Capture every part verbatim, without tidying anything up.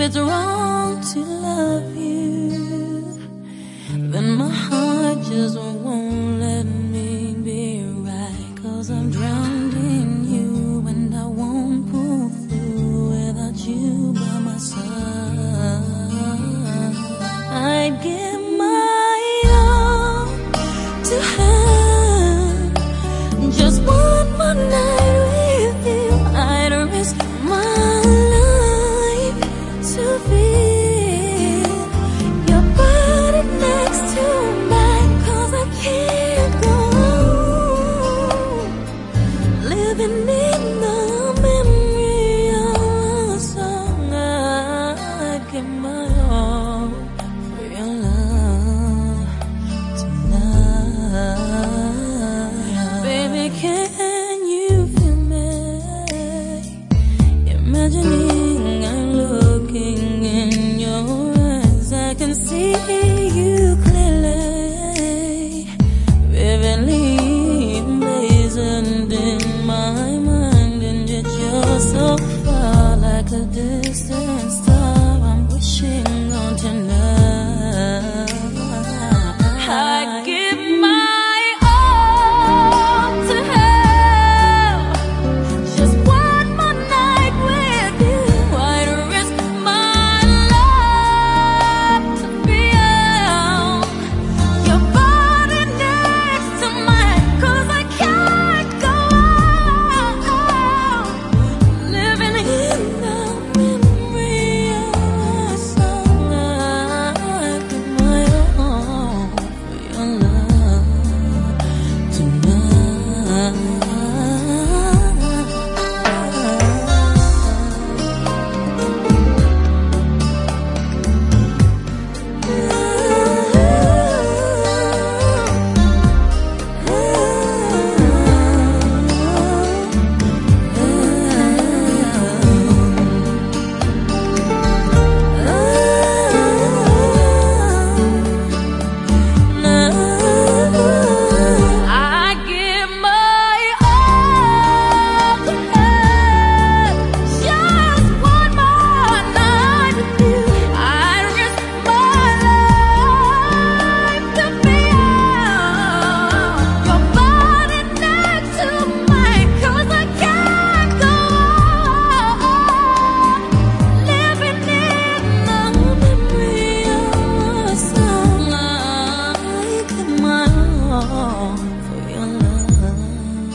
it's wrong to love you, then my heart just won't let me be right. Cause I'm drowned in you and I won't pull through without you by my side. I'd give my all to have just one more night with you. I'd risk my life to feel your body next to mine. Cause I can't go on living in the memory of a song. I'd give my all for your love tonight. Baby, can you feel me? Imagining I'm looking in your eyes, I can see you clearly, vividly emblazoned in my mind. And yet you're so far, like a distant star I'm wishing on tonight. I give my all to have just one more night with you. I'd risk my life to feel your body next to mine. Cause I can't go on living in the memory of a song. I give my all for your love tonight. I give my all to have just one more night with you. I'd risk my life to feel your body next to mine. Cause I can't go on living in the memory of a song. I give my all for your love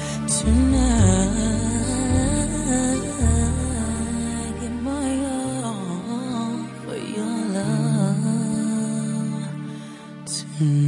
tonight. Give my all for your love tonight.